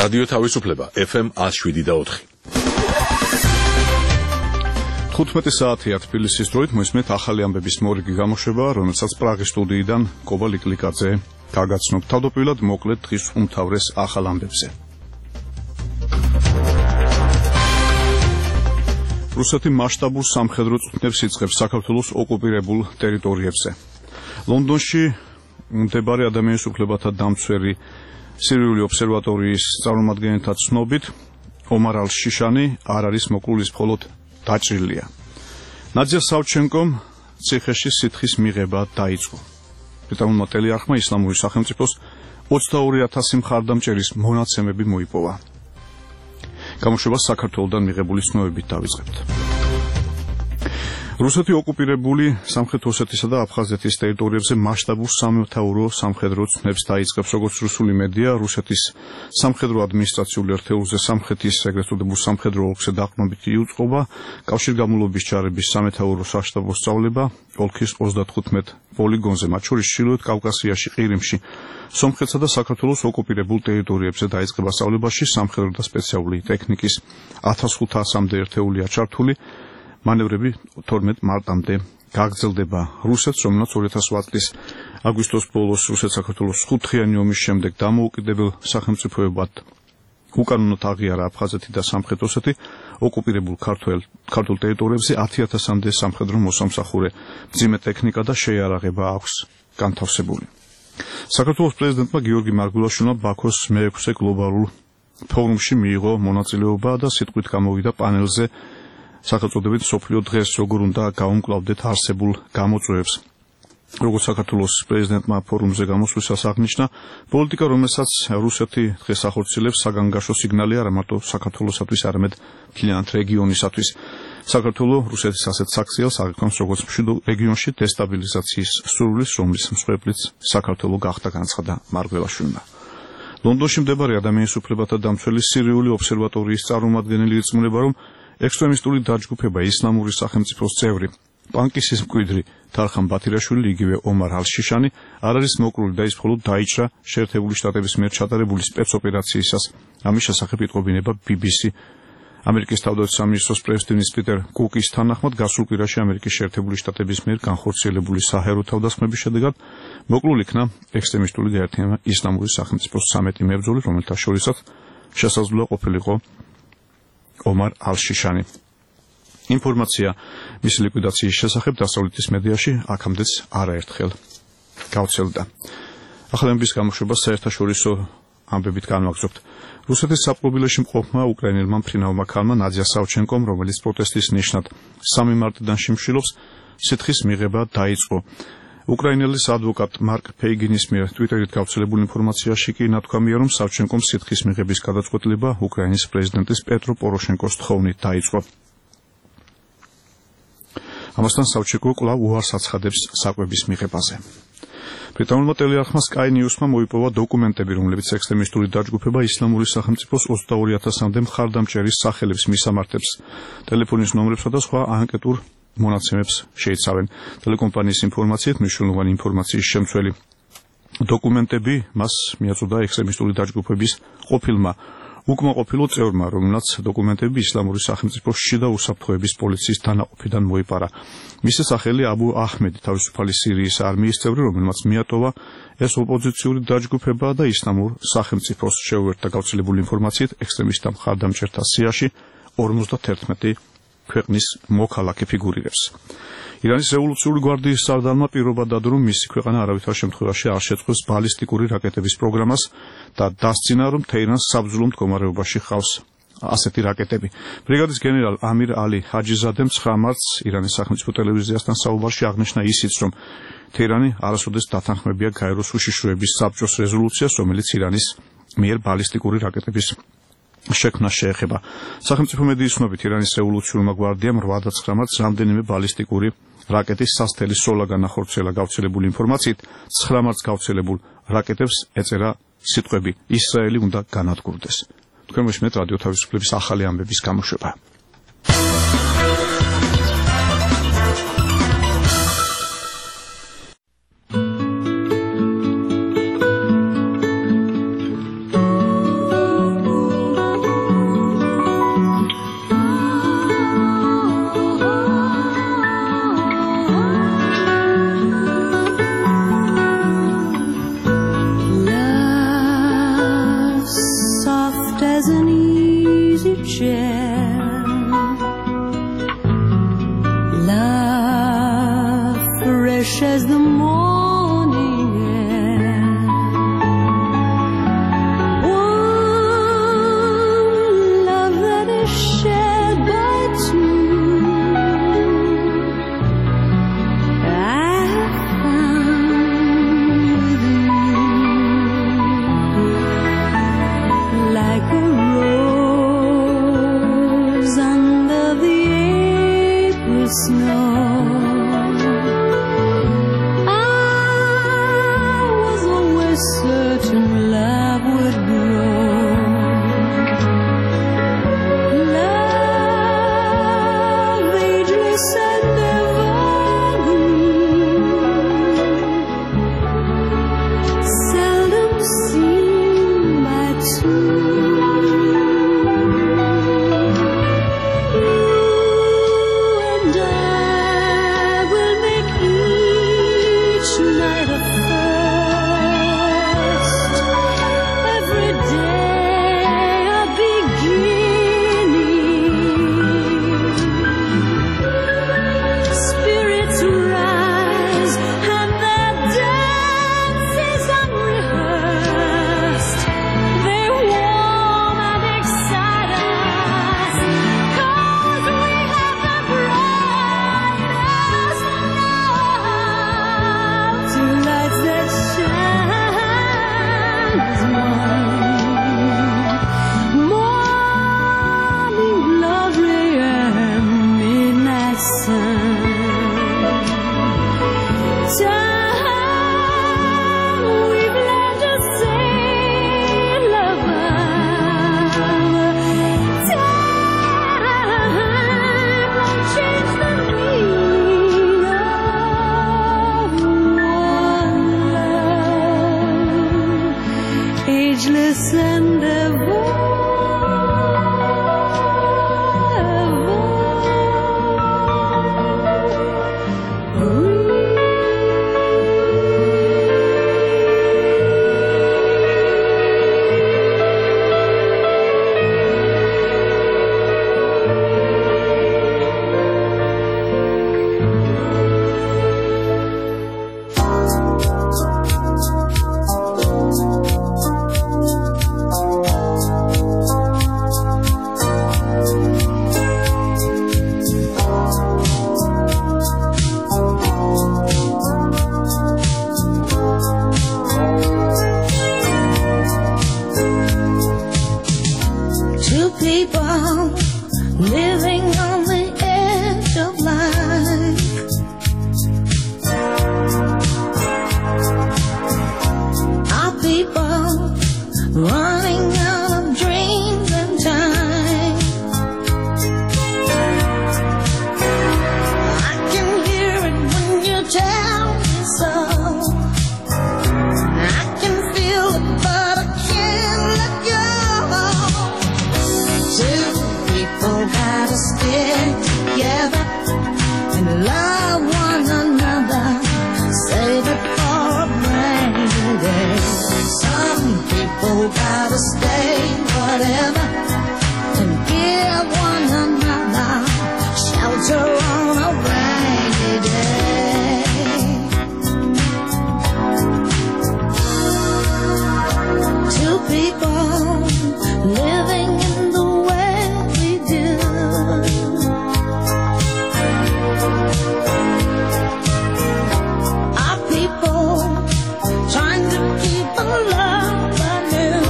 რადიო თავისუფლება FM 107.4. 15 საათია თბილისის დროით მოისმენთ ახალი ამბების მორიგი გამოშვება, რომელსაც პრაღის სტუდიიდან კობა ლიკლიკაძე გაგაცნობ. თავდაპირველად მოკლედ დღის უმთავრეს ახალ ამბებზე. რუსეთი მასშტაბურ სამხედრო წვრთნებს იწყებს საქართველოს ოკუპირებულ ტერიტორიებზე. ლონდონში მდებარე ადამიანის უფლებათა დამცველი სირიული ობსერვატორიის წარმომადგენელთა ცნობით, ომარ ალ-შიშანი არ არის მოკლულის მხოლოდ დაჭრილია. ნადია სავჩენკომ ციხეში სითხის მიღება დაიწყო. ბრიტანულმა ტელეარხმა ისლამური სახელმწიფოს 22,000 მხარდამჭერის მონაცემები მოიპოვა. გამოშვებას საქართველოდან მიღებული ცნობებით დავიწყებთ. რუსეთი ოკუპირებული სამხრეთ ოსეთისა და აფხაზეთის ტერიტორიებზე მასშტაბურ სამეთაურო სამხედრო ცნებს დაიწყებს, როგორც რუსული მედია, რუსეთის სამხედრო ადმინისტრაციული ერთეულზე სამხრეთის ეგრეთ წოდებულ სამხედრო ოლქზე დაყრდნობით იუწყება კავშირგამულობის ჯარების სამეთაურო საშტაბო სწავლება ოლქის 35 პოლიგონზე, მათ შორის ჩრდილოეთ კავკასიაში, ყირიმში, სომხეთსა და საქართველოს ოკუპირებულ ტერიტორიებზე დაიწყება სწავლებაში სამხედრო და სპეციალური ტექნიკის 1500-მდე ერთეულია ჩართული. მანევრები 12 მარტამდე გაგრძელდება. რუსეთს, რომელსაც 2008 წლის აგვისტოს ბოლოს რუსეთ-საქართველოს 5-დღიანი ომის შემდეგ დამოუკიდებელ სახელმწიფოებად უკანონოდ აღიარა აფხაზეთი და სამხრეთ ოსეთი, ოკუპირებულ ქართულ ტერიტორიებზე 10,000-მდე სამხედრო მოსამსახურე, მძიმე ტექნიკა და შეიარაღება აქვს განთავსებული. საქართველოს პრეზიდენტმა გიორგი მარგველაშვილმა ბაქოს მე-6 გლობალურ ფორუმში მიიღო მონაწილეობა და სიტყვით გამოვიდა პანელზე სახელწოდებით სოფლიო დღეს როგორ უნდა გავუმკლავდეთ არსებულ გამოწვევებს. როგორც საქართველოს პრეზიდენტმა ფორუმზე გამოსვლისას აღნიშნა, პოლიტიკა, რომელსაც რუსეთი დღეს ახორციელებს, საგანგაშო სიგნალი არა მარტო საქართველოსათვის, არამედ მთლიანად რეგიონისათვის. საქართველოს რუსეთის ასეთ საქციელს აღიქვამს როგორც მშვიდ რეგიონში დესტაბილიზაციის სურვილის, რომლის მსხვერპლიც საქართველო გახდა, განცხადა მარგველაშვილმა. ლონდონში მდებარე ადამიანის უფლებათა დამცველი სირიული ობსერვატორიის წარმომადგენელი ირწმუნება, რომ ექსტრემისტული დაჯგუფება ისლამური სახელმწიფოს წევრი პანკისის მკვიდრი თარხან ბათირაშვილი, იგივე ომარ ალ-შიშანი არ არის მოკლული და ის მხოლოდ დაიჭრა შეერთებული შტატების მიერ ჩატარებული სპეცოპერაციისას. ამის შესახებ იტყობინება BBC. ამერიკის თავდაცვის სამინისტროს პრეს-ტიმის პიტერ კუკის თანახმად, გასულ კვირაში ამერიკის შეერთებული შტატების მიერ განხორციელებული საჰაერო თავდასხმების შედეგად მოკლული იქნა ექსტრემისტული გაერთიანება ისლამური სახელმწიფოს 13 მებრძოლი, რომელთა შორისაც შესაძლოა ყოფილიყო ომარ ალ-შიშანი. ინფორმაცია მისი ლიკვიდაციის შესახებ დასავლეთის მედიაში აქამდეც არაერთხელ გავრცელდა. ახალი ამბების გამოშვებას საერთაშორისო ამბებით განვაგრძობთ. რუსეთის საპყრობილეში მყოფმა უკრაინელმა მფრინავმა ქალმა ნადია სავჩენკომ, რომელიც პროტესტის ნიშნად 3 მარტიდან შიმშილობს, სითხის მიღება დაიწყო. უკრაინელის ადვოკატ მარკ ფეიგინის მიერ ტვიტერით გავრცელებულ ინფორმაციაში კი ნათქვამია, რომ სავჩენკომ სითხის მიღების გადაწყვეტილება უკრაინის პრეზიდენტის პეტრო პოროშენკოს თხოვნით დაიწყო. ამასთან სავჩენკო კვლავ უარს აცხადებს საკვების მიღებაზე. ბრიტანულმა ტელეარხმა Sky News-მა მოიპოვა დოკუმენტები, რომლებიც ექსტრემისტული დაჯგუფება ისლამური სახელმწიფოს 22,000-მდე მხარდამჭერის სახელებს მისამართებს, ტელეფონის ნომრებსა და სხვა ანკეტურ მონაცემებს შეიცავენ. ტელეკომპანიის ინფორმაციით, მნიშვნელოვანი ინფორმაციის შემცველი დოკუმენტები მას მიაწოდა ექსტრემისტული დაჯგუფების ყოფილმა უკმაყოფილო წევრმა, რომელმაც დოკუმენტები ისლამური სახელმწიფოს შიდა უსაფრთხოების პოლიციის დანაყოფიდან მოიპარა. მისი სახელი აბუ აჰმედი, თავისუფალი სირიის არმიის წევრი, რომელმაც მიატოვა ეს ოპოზიციური დაჯგუფება და ისლამურ სახელმწიფოს შეუერთდა. გავრცელებული ინფორმაციით, ექსტრემისტთა მხარდამჭერთა სიაში 51 ქვეყნის მოქალაქე ფიგურირებს. ირანის რევოლუციური გვარდიის სარდალმა პირობა დადო, რომ მისი ქვეყანა არავითარ შემთხვევაში არ შეწყვეტს ბალისტიკური რაკეტების პროგრამას და დასძინა, რომ თეირანს საბრძოლო მდგომარეობაში ხავს ასეთი რაკეტები. ბრიგადის გენერალ ამირ ალი ჰაჯიზადემ 9 მარტს ირანის სახელმწიფო ტელევიზიასთან საუბარში აღნიშნა ისიც, რომ თეირანი არასოდეს დათანხმებია გაეროს უშიშროების საბჭოს რეზოლუციას, რომელიც ირანის მიერ ბალისტიკური რაკეტების შექმნა შეეხება. სახელმწიფო მედიის ცნობით, ირანის რევოლუციურმა გვარდიამ 8 და 9 მარტს რამდენიმე ბალისტიკური რაკეტის სასთელი სროლა განახორციელა. გავრცელებული ინფორმაციით, 9 მარტს გავრცელებულ რაკეტებს ეწერა სიტყვები ისრაელი უნდა განადგურდეს. თქვენ მოისმენთ რადიო თავისუფლების ახალი ამბების გამოშვება. the morning air. One love that is shared by two. I found you like a rose under the April snow. Certain love would grow. Love ageless and evergreen, seldom seen by two. You and I will make each night a ageless and ever. Two people living on the edge of life. Our people running out of dreams and time. I can hear it when you tell me so. I can feel it, but I can't let go. Two people gotta stick together and love one another. Save it for a rainy day. Some people gotta stay whatever and give one another shelter on a rainy day. Two people living in the way we do. Our people trying to keep a love anew.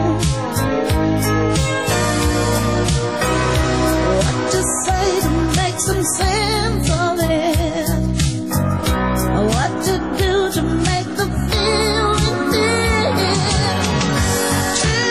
What to say to make some sense of it? What to do to make the feeling fit? Two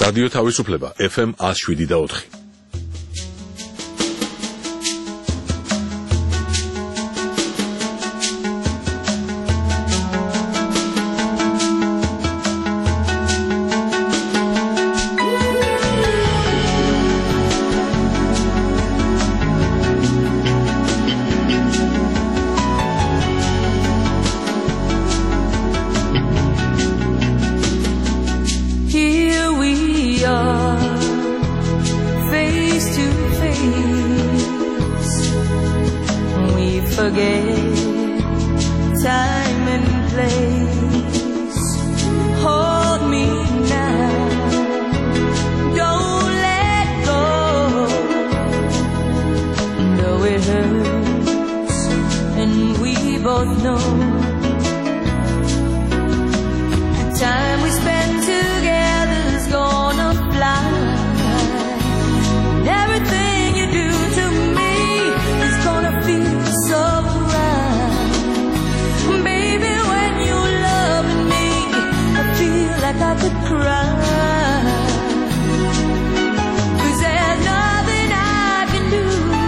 რადიო თავისუფლება FM 107.4. Forget time and place. Hold me now, don't let go. Though it hurts, and we both know the time we spend together's gonna fly. And everything you do to me is gonna feel so right. Baby, when you're loving me, I feel like I could cry. 'Cause there's nothing I can do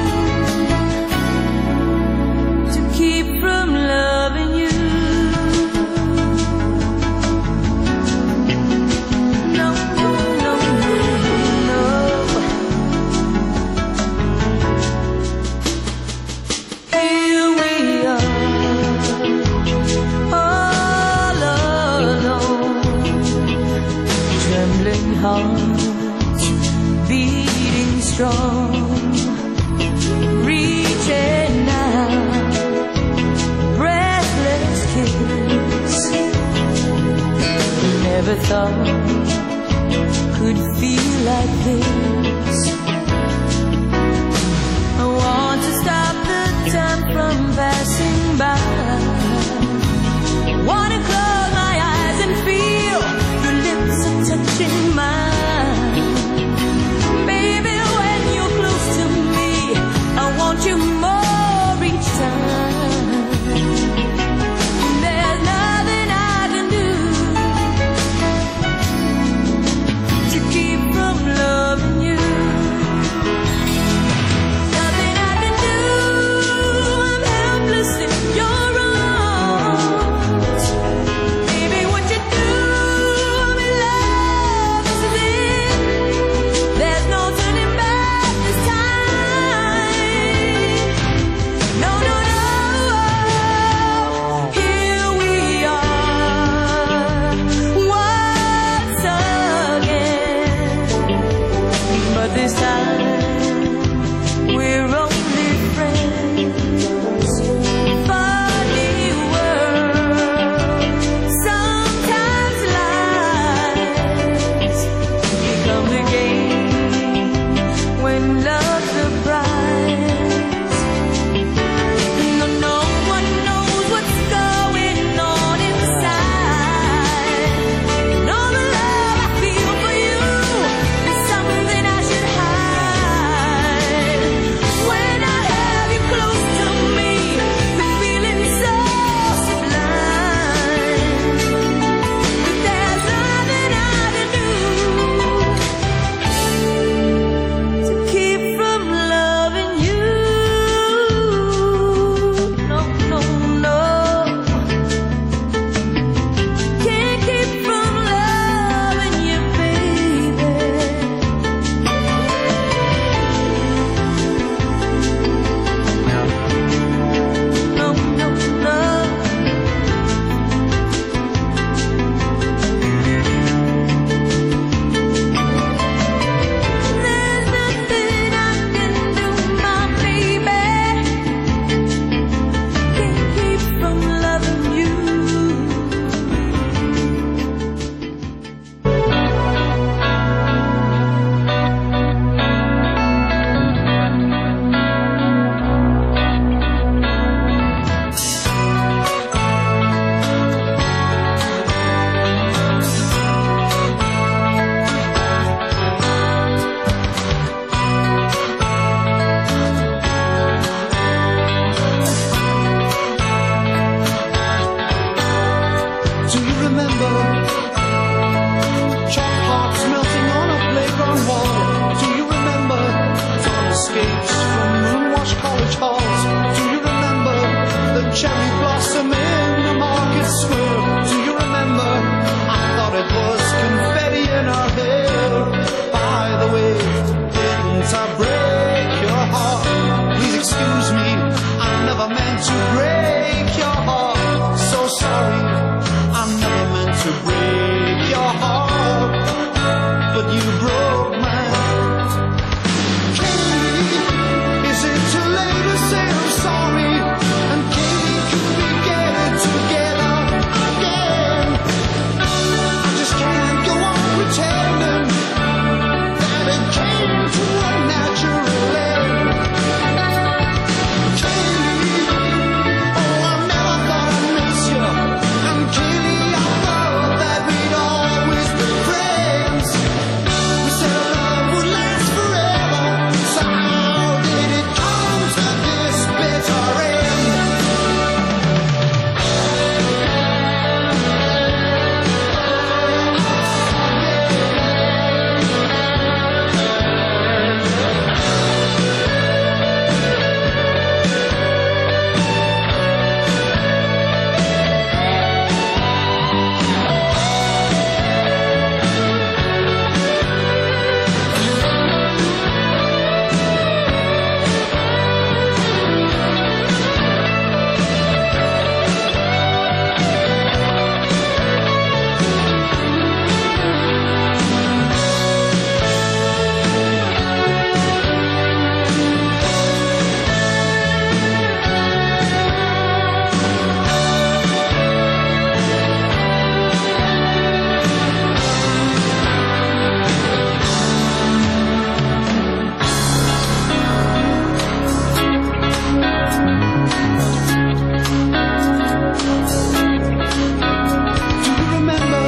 to keep from loving you. No, no, no, no. Here we are, all alone, trembling hearts beating strong, reaching out, breathless kiss. Never thought could feel like this. I want to stop the time from passing by. Wanna close my eyes and feel your lips are touching mine. Baby, when you're close to me, I want you more each time. There's nothing I can do to keep from loving you. church halls. Do you remember the cherry blossom in the market square? Do you remember? I thought it was confetti in our hair. By the way, didn't I break your heart? Please excuse me, I never meant to break your heart. So sorry, I never meant to break your heart, but you broke mine. Katie, is it too late to say I'm sorry? And Katie, could we get it together again? I just can't go on pretending that it came to a natural end. Katie, oh, I never thought I'd miss you. And Katie, I thought that we'd always be friends. We said our love would last forever, so how did it come to this bitter end? Do you remember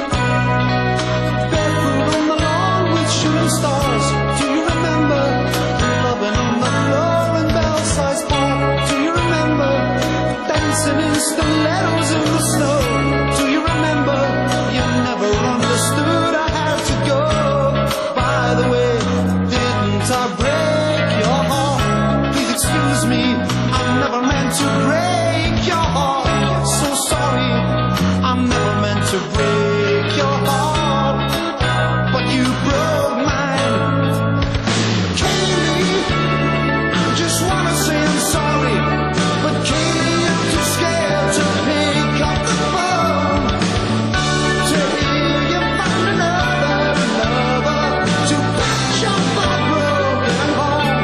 barefoot on the lawn with shooting stars? Do you remember loving on the floor in Belsize Park? Do you remember dancing in stilettos in the snow? Do you remember you never understood I had to go? By the way, didn't I break your heart? Please excuse me, I never meant to break your heart. So sorry, I never meant to break your heart, but you broke mine. Katie, I just wanna say I'm sorry, but Katie, I'm too scared to pick up the phone. To hear you find another lover to patch up my broken home.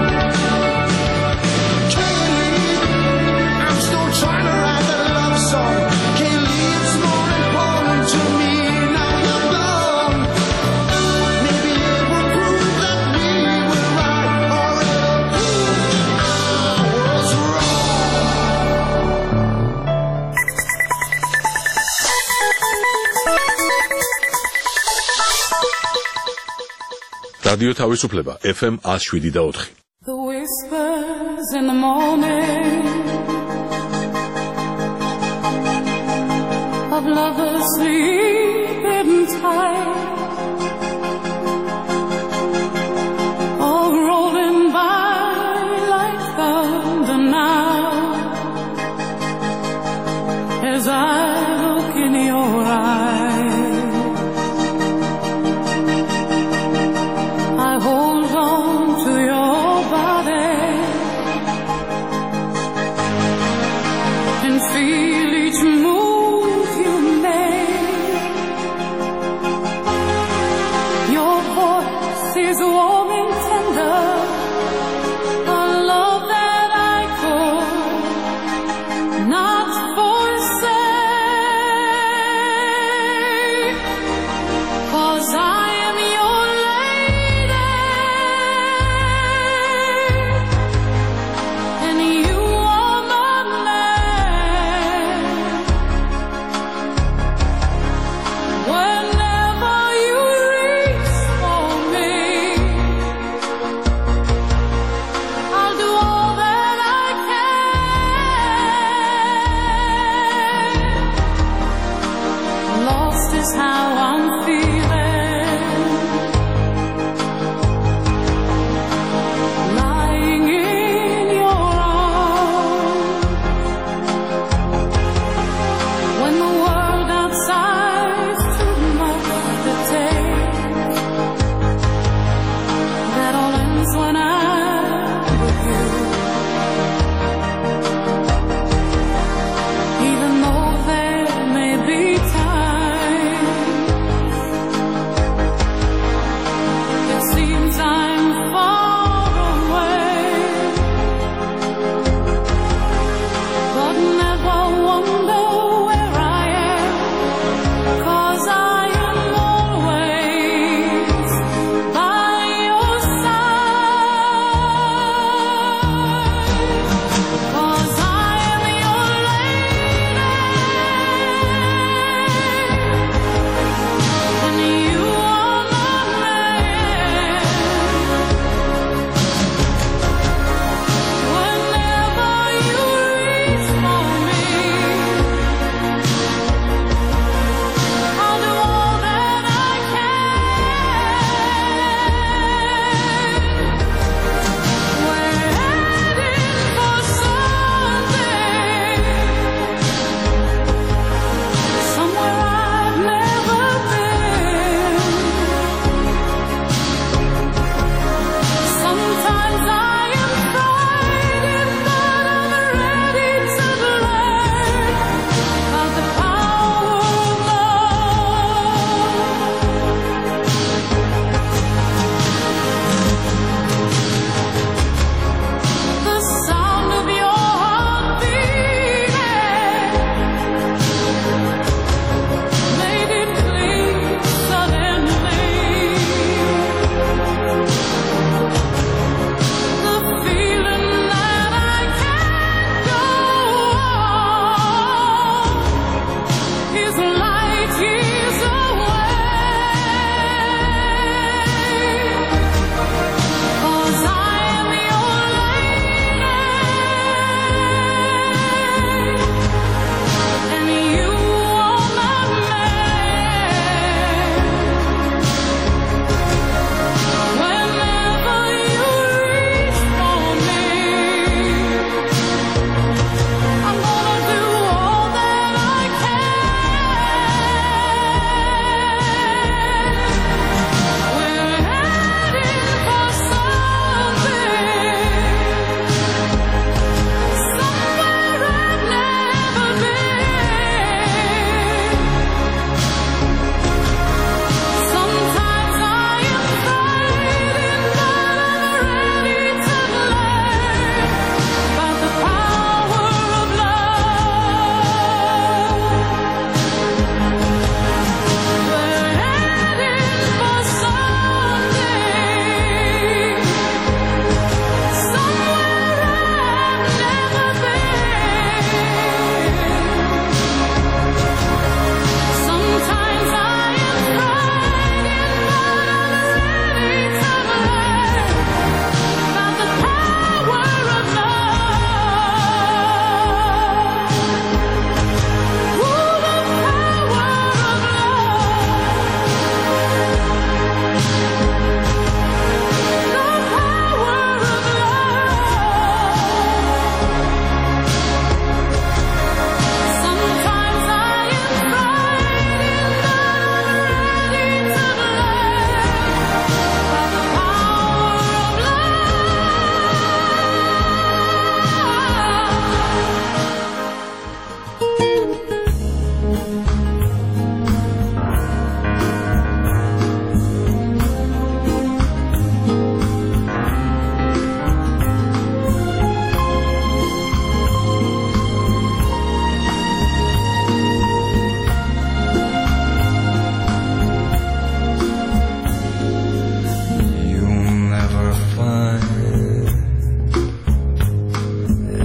Katie, I'm still trying to write that love song. Kaylee, it's more important to me now you're gone. Maybe it will prove that we were right, or it'll prove that I was wrong. რადიო თავისუფლება FM 107.4. The whispers in the morning of lovers sleeping tight, all rolling by like thunder now, as I look in your eyes. I hold on to your body and feel each move you make.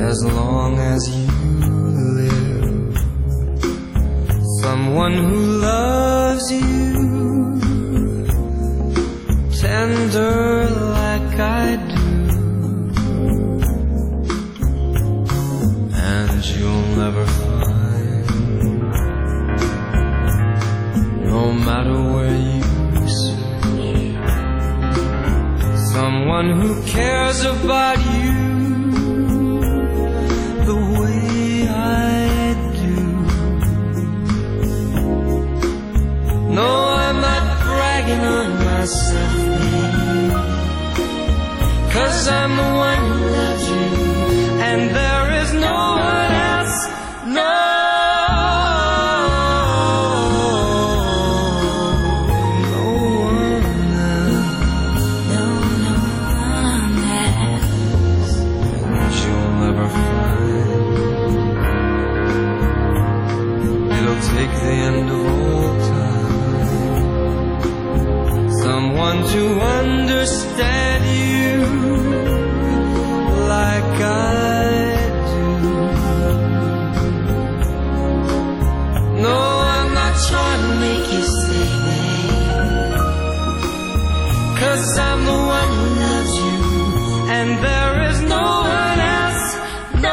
as long as you live. Someone who loves you tender like I do, and you'll never find, no matter where you search, someone who cares about you the way I do. No, I'm not bragging on myself, babe, 'cause I'm the one who loves you, and there is no one else, no. Take the end of all time, someone to understand you like I do. No, I'm not trying to make you stay, babe, 'cause I'm the one who loves you, and there is no one else, no.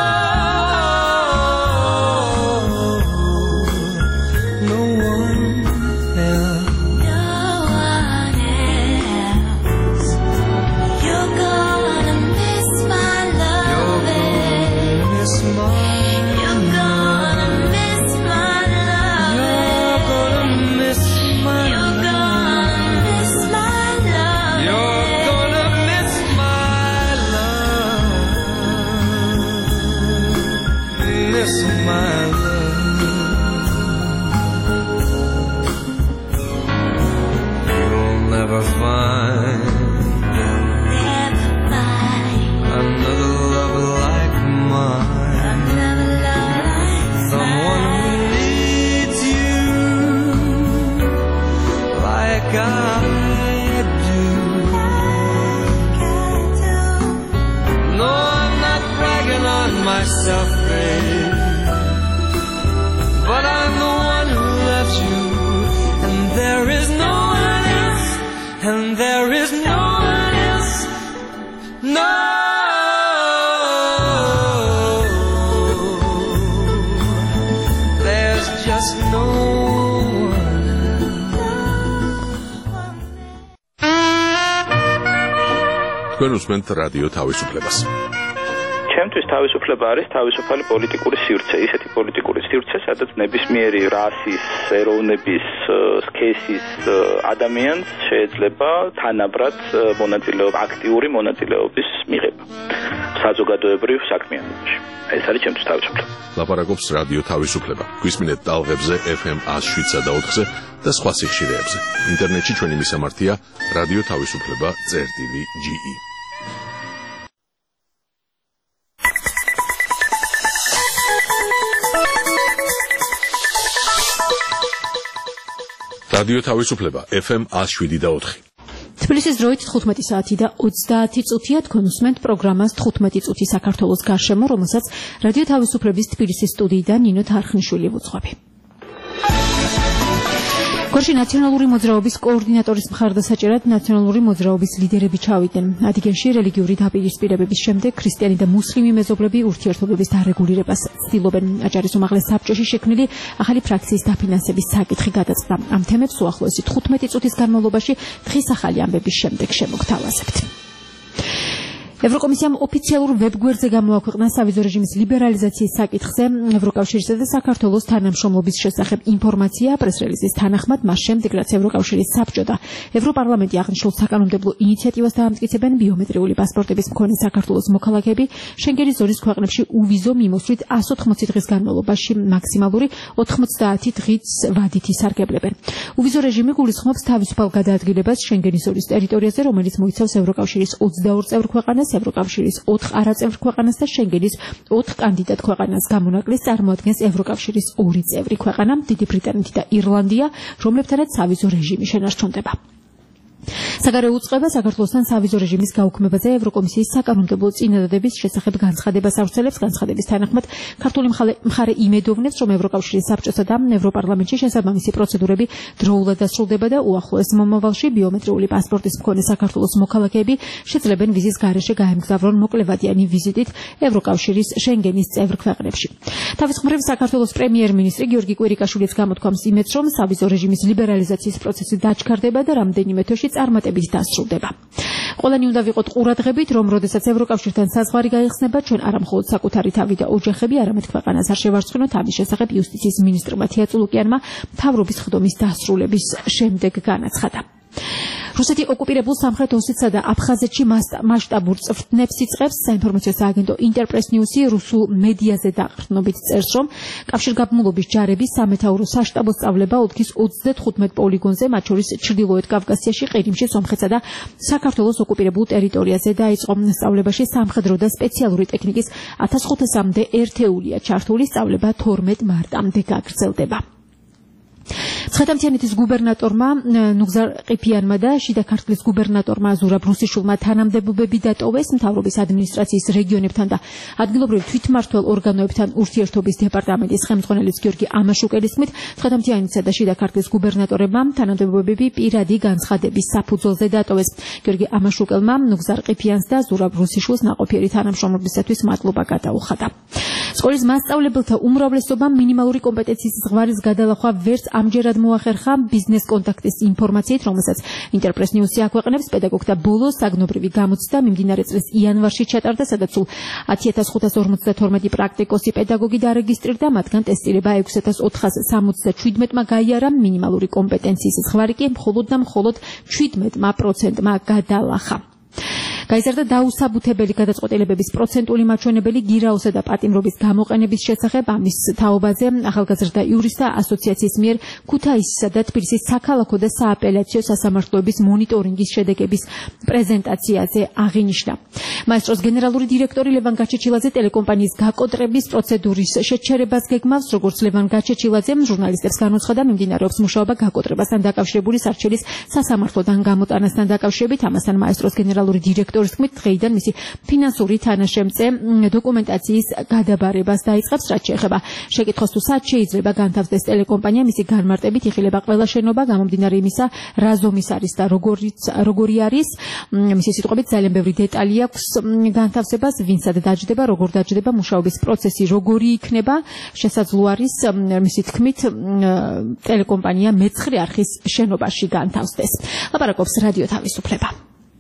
Myself, babe, but I'm the one who loves you, and there is no one else, and there is no one else, no. There's just no one. თქვენ უსმენთ რადიო თავისუფლებას. ჩემთვის თავისუფლება არის თავისუფალი პოლიტიკური სივრცე, ისეთი პოლიტიკური სივრცე, სადაც ნებისმიერი რასის, ეროვნების, სქესის ადამიანს შეიძლება თანაბრად აქტიური მონაწილეობის მიღება საზოგადოებრივ საქმიანობაში. ეს არის ჩემთვის თავისუფლება. ლაპარაკობს რადიო თავისუფლება. გვისმინეთ ტალღებზე FM 107.4-ზე და სხვა სიხშირეებზე. ინტერნეტში ჩვენი მისამართია radioთავისუფლება.ge. რადიო თავისუფლება FM 107.4. თბილისის დროით 15 საათი და 30 წუთია. თქვენ უსმენთ პროგრამას 15 წუთი საქართველოს გარშემო, რომელსაც რადიო თავისუფლების თბილისის სტუდიიდან ნინო თარხნიშვილი ვუძღვები. გორში ნაციონალური მოძრაობის კოორდინატორის მხარდასაჭერად ნაციონალური მოძრაობის ლიდერები ჩავიდნენ. ადიგენში რელიგიური დაპირისპირებების შემდეგ ქრისტიანი და მუსლიმი მეზობლები ურთიერთობების დარეგულირებას ცდილობენ. აჭარის უმაღლეს საბჭოში შექმნილი ახალი ფრაქციის დაფინანსების საკითხი გადაწყდა. ამ თემებს უახლოესი 15 წუთის განმავლობაში დღის ახალი ამბების შემდეგ შემოგთავაზებთ. ევროკომისიამ ოფიციალურ ვებგვერდზე გამოაქვეყნა სავიზო რეჟიმის ლიბერალიზაციის საკითხზე ევროკავშირისა და საქართველოს თანამშრომლობის შესახებ ინფორმაცია. პრეს-რელიზის თანახმად, მას შემდეგ, რაც ევროკავშირის საბჭო და ევროპარლამენტი აღნიშნულ საკანონმდებლო ინიციატივას დაამტკიცებენ, ბიომეტრიული პასპორტების მქონე საქართველოს მოქალაქეები შენგენის ზონის ქვეყნებში უვიზო მიმოსვლით 180 დღის განმავლობაში მაქსიმალური 90 დღით ვადით ისარგებლებენ. უვიზო რეჟიმი გულისხმობს თავისუფალ გადაადგილებას შენგენის ზონის ტერიტორიაზე, რომელიც მოიცავს ევროკავშირის 22 წევრ ქვეყანას, ევროკავშირის 4 არაწევრ ქვეყანას და შენგენის 4 კანდიდატ ქვეყანას. გამონაკლისს წარმოადგენს ევროკავშირის 2 წევრი ქვეყანა, დიდი ბრიტანეთი და ირლანდია, რომლებთანაც სავიზო რეჟიმი შენარჩუნდება. საგარეო უწყება საქართველოსთან სავიზო რეჟიმის გაუქმებაზე ევროკომისიის საკანონმდებლო წინადადების შესახებ განცხადებას ავრცელებს. განცხადების თანახმად ქართული მხარე იმედოვნებს, რომ ევროკავშირის საბჭოსა და ევროპარლამენტში შესაბამისი პროცედურები დროულად დასრულდება და უახლოეს მომავალში ბიომეტრიული პასპორტის მქონე საქართველოს მოქალაქეები შეძლებენ ვიზის გარეშე გაემგზავრონ მოკლევადიანი ვიზიტით ევროკავშირის შენგენის წევრ ქვეყნებში. თავის მხრივ საქართველოს პრემიერ-მინისტრი გიორგი კვირიკაშვილიც გამოთქვამს იმედს, რომ სავიზო რეჟიმის ლიბერალიზაციის პროცესი დაჩქარდება და რამდენიმე თვეში წარმატებით დასრულდება. ყველანი უნდა ვიყოთ ყურადღებით, რომ როდესაც ევროკავშირთან საზღვარი გაიხსნება, ჩვენ არა მხოლოდ საკუთარი თავი და ოჯახები, არამედ ქვეყანას არ შევარცხნოთ. ამის შესახებ იუსტიციის მინისტრმა თია წულუკიანმა მთავრობის ხდომის დასრულების შემდეგ განაცხადა. რუსეთი ოკუპირებულ სამხრეთ ოსეთსა და აფხაზეთში მასშტაბურ წვრთნებს იწყებს. საინფორმაციო სააგენტო ინტერპრეს ნიუსი რუსულ მედიაზე დაყრდნობით წერს, რომ კავშირგაბმულობის ჯარები სამეთაურო საშტაბო სწავლება ოლქის 35 პოლიგონზე, მათ შორის ჩრდილოეთ კავკასიაში, ყირიმში, სომხეთსა და საქართველოს ოკუპირებულ ტერიტორიაზე დაიწყო. სწავლებაში სამხედრო და სპეციალური ტექნიკის 1500-მდე ერთეულია ჩართული. სწავლება 12 მარტამდე გაგრძელდება. ცხეთამთიანეთის გუბერნატორმა ნუგზარ ყიფიანმა და შიდა ქართლის გუბერნატორმა ზურაბ რუსიშვილმა თანამდებობები დატოვეს. მთავრობის ადმინისტრაციის რეგიონებთან და ადგილობრივ თვითმმართველ ორგანოებთან ურთიერთობის დეპარტამენტის ხელმძღვანელის გიორგი ამაშუკელის თქმით, ცხეთამთიანეთსა და შიდა ქართლის გუბერნატორებმა თანამდებობები პირადი განცხადების საფუძველზე დატოვეს. გიორგი ამაშუკელმა ნუგზარ ყიფიანს და ზურაბ რუსიშვილს ნაყოფიერი თანამშრომლობისათვის მადლობა გადაუხადა. სკოლის მასწავლებელთა უმრავლესობამ მინიმალური კომპეტენციის ზღვარის გადალახვა ვერც ამჯერად მოახერხა. ბიზნეს კონტაქტის ინფორმაციით, რომელსაც ინტერპრეს ნიუსი აქვეყნებს, პედაგოგთა ბოლო საგნობრივი გამოცდა მიმდინარე წლის იანვარში ჩატარდა, სადაც სულ 10552 პრაქტიკოსი პედაგოგი დარეგისტრირდა, მათგან ტესტირება 6477-მა გაიარა. მინიმალური კომპეტენციის ზღვარი კი მხოლოდ და მხოლოდ 17%-მა გადალახა. გაიზარდა დაუსაბუთებელი გადაწყვეტილებების პროცენტული მაჩვენებელი გირაოსა და პატიმრობის გამოყენების შესახებ. ამის თაობაზე ახალგაზრდა იურისტთა ასოციაციის მიერ ქუთაისისა და თბილისის საქალაქო და სააპელაციო სასამართლოების მონიტორინგის შედეგების პრეზენტაციაზე აღინიშნა. მაესტროს გენერალური დირექტორი ლევან გაჩეჩილაძე ტელეკომპანიის გაკოტრების პროცედურის შეჩერებას გეგმავს. როგორც ლევან გაჩეჩილაძემ ჟურნალისტებს განუცხადა, მიმდინარეობს მუშაობა გაკოტრებასთან დაკავშირებული სარჩელის სასამართლოდან გამოტანასთან დაკავშირებით. ამასთან მაესტროს გენერალური დირექტორი დღეიდან მისი ფინანსური თანაშემწე დოკუმენტაციის გადაბარებას დაიწყებს. რაც შეეხება შეკითხვას თუ სად შეიძლება განთავსდეს ტელეკომპანია, მისი განმარტებით იხილება ყველა შენობა, გამომდინარე იმისა, რა ზომის არის და როგორი არის. მისი სიტყვებით ძალიან ბევრი დეტალი აქვს განთავსებას, ვინცად დაჯდება, როგორ დაჯდება, მუშაობის პროცესი როგორი იქნება. შესაძლო არის მისი თქმით ტელეკომპანია მეცხრე არხის შენობაში განთავსდეს. ლაპარაკობს რადიო თავისუფლება.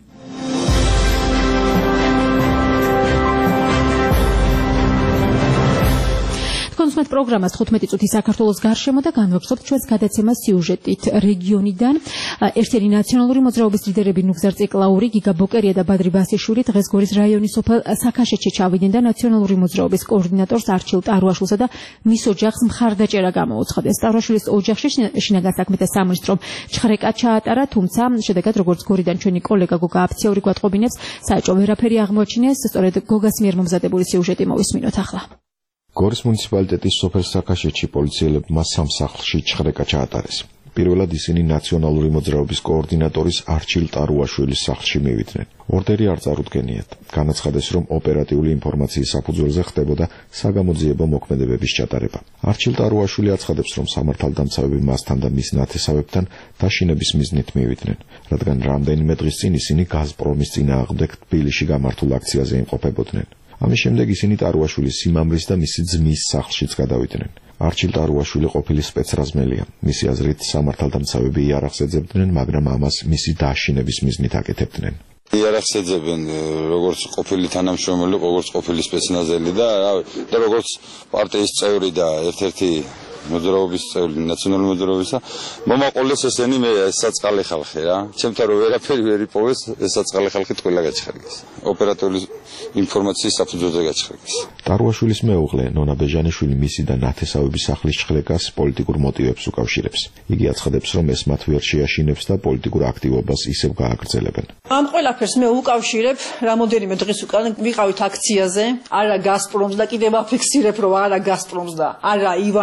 კონსუმეთ პროგრამას 15 წუთი საქართველოს გარშემო და განვაგრძობთ ჩვენს გადაცემას სიუჟეტით რეგიონიდან. ერთიანი ნაციონალური მოძრაობის ლიდერები ნუგზარ ციკლაური, გიგა ბოკერია და ბადრი ბასიშვილი დღეს გორის რაიონის სოფელ საქაშეთში ჩავიდნენ და ნაციონალური მოძრაობის კოორდინატორს არჩილ ტარუაშვილსა და მის ოჯახს მხარდაჭერა გამოუცხადეს. ტარუაშვილის ოჯახში შინაგან საქმეთა სამინისტრომ ჩხრეკა ჩაატარა, თუმცა შედეგად როგორც გორიდან ჩვენი კოლეგა გოგა აფციური გვატყობინებს, საეჭვო ვერაფერი აღმოაჩინეს. სწორედ გოგას მიერ მომზადებული სიუჟეტი მოვისმინოთ ახლა. გორის მუნიციპალიტეტის სოფელ საქაშეთში პოლიციელებმა სამ სახლში ჩხრეკა ჩაატარეს. პირველად ისინი ნაციონალური მოძრაობის კოორდინატორის არჩილ ტარუაშვილის სახლში მივიდნენ. ორდერი არ წარუდგენიათ. განაცხადეს, რომ ოპერატიული ინფორმაციის საფუძველზე ხდებოდა საგამოძიებო მოქმედებების ჩატარება. არჩილ ტარუაშვილი აცხადებს, რომ სამართალდამცავები მასთან და მის ნათესავებთან დაშინების მიზნით მივიდნენ, რადგან რამდენიმე დღის წინ ისინი გაზპრომის წინააღმდეგ თბილისში გამართულ აქციაზე იმყოფებოდნენ. ამის შემდეგ ისინი ტარუაშვილის სიმამრის და მისი ძმის სახლშიც გადავიდნენ. არჩილ ტარუაშვილი ყოფილი სპეცრაზმელია. მისი აზრით სამართალდამცავები იარაღს ეძებდნენ, მაგრამ ამას მისი დაშინების მიზნით აკეთებდნენ. იარაღს ეძებენ როგორც ყოფილი თანამშრომელი, როგორც ყოფილი სპეცნაზელი და როგორც პარტიის წევრი და ერთ-ერთი მოძრაობის წევრი, ნაციონალური მოძრაობისა, მომაყოლეს ესენი მე საწყალი ხალხი რა. ჩემთან რომ ვერაფერი ვერ იპოვეს, ეს საწყალი ხალხი ყველა გაჩხერგეს. ოპერატიული ინფორმაციის საფუძველზე გაჩხერგეს. ტარუაშვილის მეუღლე ნონა ბეჟანიშვილი მისი და ნათესავების სახლის ჩხრეკას პოლიტიკურ მოტივებს უკავშირებს. იგი აცხადებს, რომ ეს მათ ვერ შეაშინებს და პოლიტიკურ აქტივობას ისევ გააგრძელებენ. ამ ყველაფერს მე უკავშირებ რამოდენიმე დღის უკან ვიყავით აქციაზე, არა გაზპრომს და კიდევ აფიქსირებ, რომ არა გაზპრომს და არა ივანიშვილის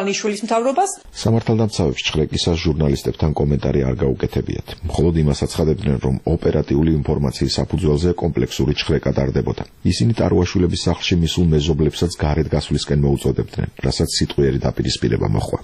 მთავრობას. სამართალდამცავებს ჭხრეკისას ჟურნალისტებთან კომენტარი არ გაუკეთებიათ. მხოლოდ იმას აცხადებდნენ, რომ ოპერატიული ინფორმაციის საფუძველზე კომპლექსური ჭხრეკა ტარდებოდა. ისინი ტარუაშვილების სახლში მისულ მეზობლებსაც გარეთ გასვლისკენ მოუწოდებდნენ, რასაც სიტყვიერი დაპირისპირება მოჰყვა.